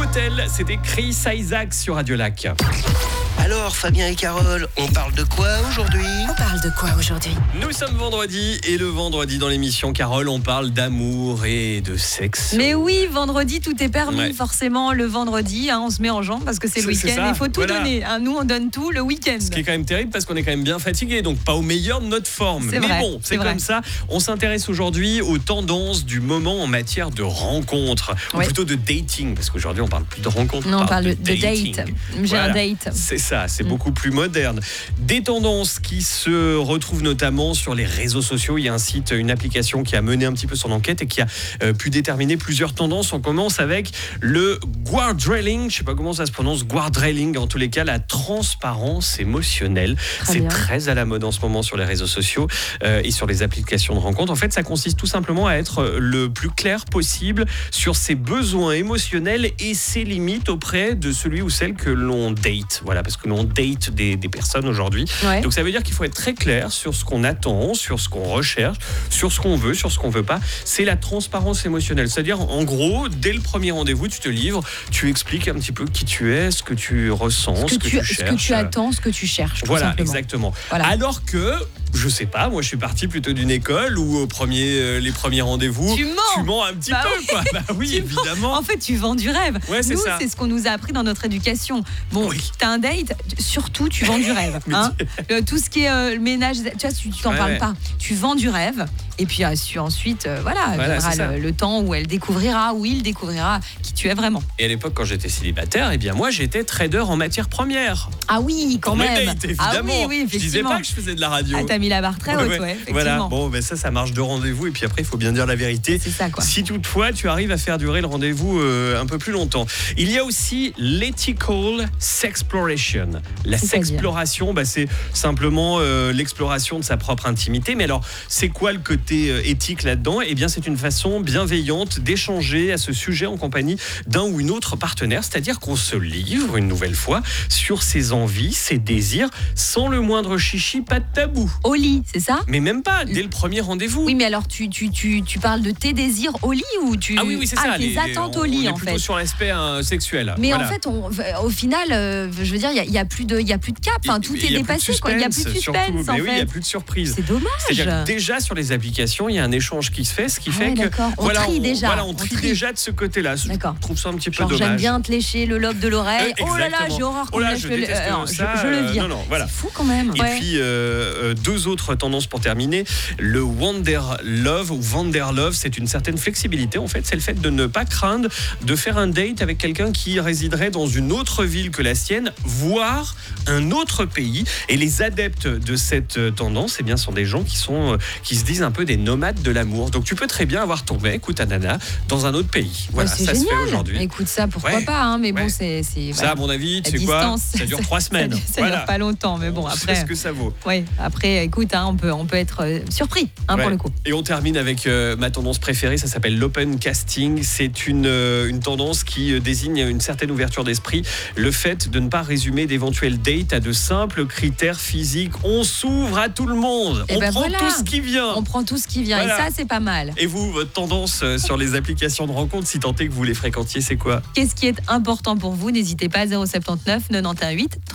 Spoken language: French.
Hotel, c'était Chris Isaac sur Radio Lac. Alors, Fabien et Carole, on parle de quoi aujourd'hui ? Nous sommes vendredi et le vendredi dans l'émission Carole, on parle d'amour et de sexe. Mais oui, vendredi, tout est permis. Ouais. Forcément, le vendredi, on se met en jambe parce que c'est le C'est week-end. ça, Il faut tout voilà. donner. Nous, on donne tout le week-end. Ce qui est quand même terrible parce qu'on est quand même bien fatigué, donc pas au meilleur de notre forme. C'est Mais vrai, bon, c'est c'est vrai. comme ça. On s'intéresse aujourd'hui aux tendances du moment en matière de rencontres, ou Ouais. plutôt de dating, parce qu'aujourd'hui on parle plus de rencontres, Non, on parle de dating. date. J'ai Voilà. un date. C'est ça, c'est beaucoup plus moderne. Des tendances qui se retrouvent notamment sur les réseaux sociaux. Il y a un site, une application qui a mené un petit peu son enquête et qui a pu déterminer plusieurs tendances. On commence avec le guardrailing. Je ne sais pas comment ça se prononce, guardrailing. En tous les cas, la transparence émotionnelle. Très C'est bien. très à la mode en ce moment sur les réseaux sociaux et sur les applications de rencontres. En fait, ça consiste tout simplement à être le plus clair possible sur ses besoins émotionnels et ses limites auprès de celui ou celle que l'on date. Voilà, parce que l'on date des personnes aujourd'hui. Ouais. Donc ça veut dire qu'il faut être très clair sur ce qu'on attend, sur ce qu'on recherche, sur ce qu'on veut, sur ce qu'on veut pas. C'est la transparence émotionnelle. C'est-à-dire, en gros, dès le premier rendez-vous, tu te livres, tu expliques un petit peu qui tu es, ce que tu ressens, ce que tu cherches. Ce que tu attends, ce que tu cherches. tout Voilà, simplement. exactement. Voilà. Alors que, je sais pas, moi je suis parti plutôt d'une école où les premiers rendez-vous, Tu mens. un petit Bah peu, oui. quoi. Bah oui, Tu mens. évidemment. En fait, tu vends du rêve. Ouais, c'est Nous, ça. c'est ce qu'on nous a appris dans notre éducation. Bon, Oui. t'as un date, surtout, tu vends du rêve. Tout ce qui est le ménage, tu vois, tu t'en Ouais, parles ouais. pas. Tu vends du rêve. Et puis ensuite, Voilà, viendra c'est ça. le temps où elle découvrira, où il découvrira qui tu es vraiment. Et à l'époque, quand j'étais célibataire, eh bien moi j'étais trader en matière première. Ah oui, quand Pour mes même. dates, évidemment. Ah oui, je disais effectivement. pas que je faisais de la radio. Ah, t'as mis la barre très haute, ouais, effectivement. Voilà, bon, ben ça marche de rendez-vous et puis après il faut bien dire la vérité. C'est ça, quoi. Si toutefois tu arrives à faire durer le rendez-vous un peu plus longtemps. Il y a aussi l'ethical sexploration. La C'est-à-dire sexploration, c'est simplement l'exploration de sa propre intimité. Mais alors, c'est quoi le côté éthique là-dedans ? Eh bien, c'est une façon bienveillante d'échanger à ce sujet en compagnie d'un ou une autre partenaire. C'est-à-dire qu'on se livre une nouvelle fois sur ses envies, ses désirs, sans le moindre chichi, pas de tabou. Au lit, c'est ça ? Mais même pas, dès le premier rendez-vous. Oui, mais alors tu parles de tes désirs au lit ou tu... Ah oui, c'est ça. tes attentes au on lit, est en plutôt fait. sur l'aspect sexuel. Mais Voilà. en fait, au final, je veux dire, il y a plus de cap. Tout Il est y a dépassé, plus de quoi. Il y a plus de suspense, suspense, surtout. en Mais oui, il n'y a fait. plus de surprise. C'est dommage. C'est-à-dire que déjà sur les applications, il y a un échange qui se fait, ce qui fait que d'accord. On trie déjà. Voilà, on trie déjà de ce côté-là. D'accord. Je trouve ça un petit peu Genre, dommage. j'aime bien te lécher le lobe de l'oreille. Oh là là, Exactement. j'ai horreur qu'on Oh là, me lèche je le... déteste non, ça, je le vire. non, voilà. C'est fou quand même. Et Ouais. puis, deux autres tendances pour terminer. Le Wanderlove ou Wanderlove, c'est une certaine flexibilité. En fait, c'est le fait de ne pas craindre de faire un date avec quelqu'un qui résiderait dans une autre ville que la sienne, voire un autre pays. Et les adeptes de cette tendance, eh bien, sont des gens qui se disent un peu des nomades de l'amour. Donc, tu peux très bien avoir ton mec ou ta nana dans un autre pays. Voilà, c'est ça génial. se fait aujourd'hui. Écoute, ça, pourquoi Ouais. pas, mais bon, Ouais. c'est Ça, voilà. à mon avis, tu La sais quoi ? distance, Ça dure 3 semaines. Ça dure pas longtemps, mais bon, On sait après... ce que ça vaut. Oui, après, écoute, on peut être surpris, Ouais. pour le coup. Et on termine avec ma tendance préférée, ça s'appelle l'open casting. C'est une tendance qui désigne une certaine ouverture d'esprit. Le fait de ne pas résumer d'éventuels dates à de simples critères physiques. On s'ouvre à tout le monde. Et On ben prend voilà. tout ce qui vient. On prend tout ce qui vient, Voilà. et ça, c'est pas mal. Et vous, votre tendance sur les applications de rencontres, si tant est que vous les fréquentiez, c'est quoi ? Qu'est-ce qui est important pour vous ? N'hésitez pas, 079 91 8